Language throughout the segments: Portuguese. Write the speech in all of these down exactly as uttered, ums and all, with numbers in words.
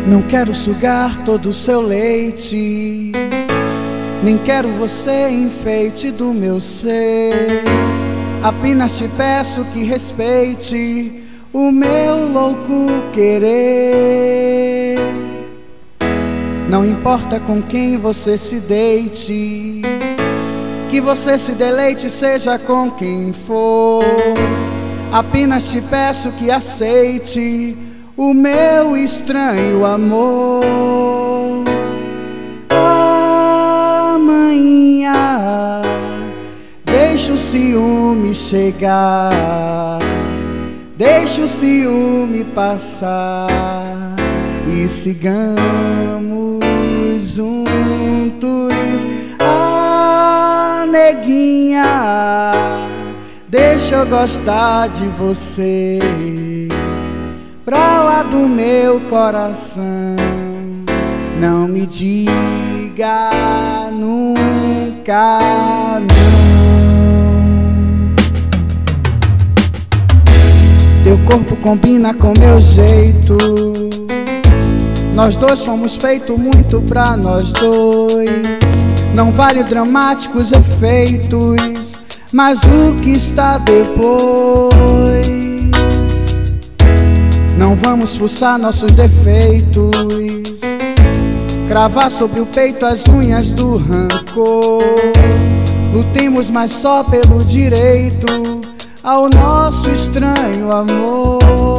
Não quero sugar todo o seu leite, nem quero você enfeite do meu ser. Apenas te peço que respeite o meu louco querer. Não importa com quem você se deite, que você se deleite seja com quem for. Apenas te peço que aceite o meu estranho amor. Amanhã deixa o ciúme chegar, deixa o ciúme passar e sigamos juntos. Ah, neguinha, deixa eu gostar de você, pra lá do meu coração. Não me diga nunca não. Teu corpo combina com meu jeito, nós dois fomos feitos muito pra nós dois. Não vale dramáticos efeitos, mas o que está depois. Não vamos fuçar nossos defeitos, cravar sobre o peito as unhas do rancor. Lutemos, mas só pelo direito ao nosso estranho amor.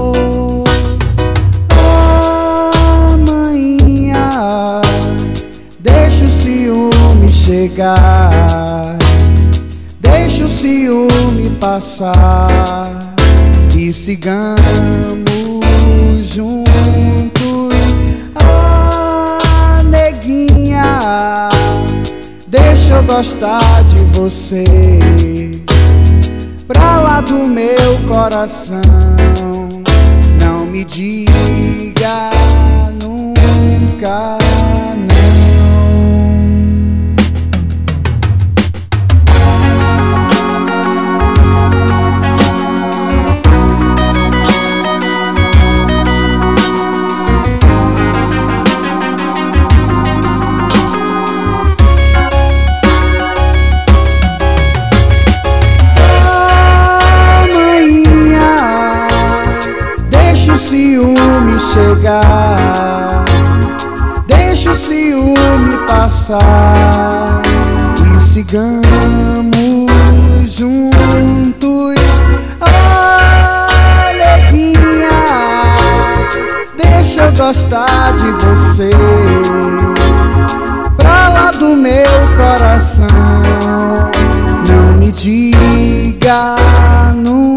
Amanhã deixa o ciúme chegar, deixa o ciúme passar e sigamos juntos. Ah, neguinha, deixa eu gostar de você, pra lá do meu coração. Não me diga nunca não. Ciúme chegar, deixa o ciúme passar e sigamos juntos. Ah, neguinha, deixa eu gostar de você, pra lá do meu coração. Não me diga nunca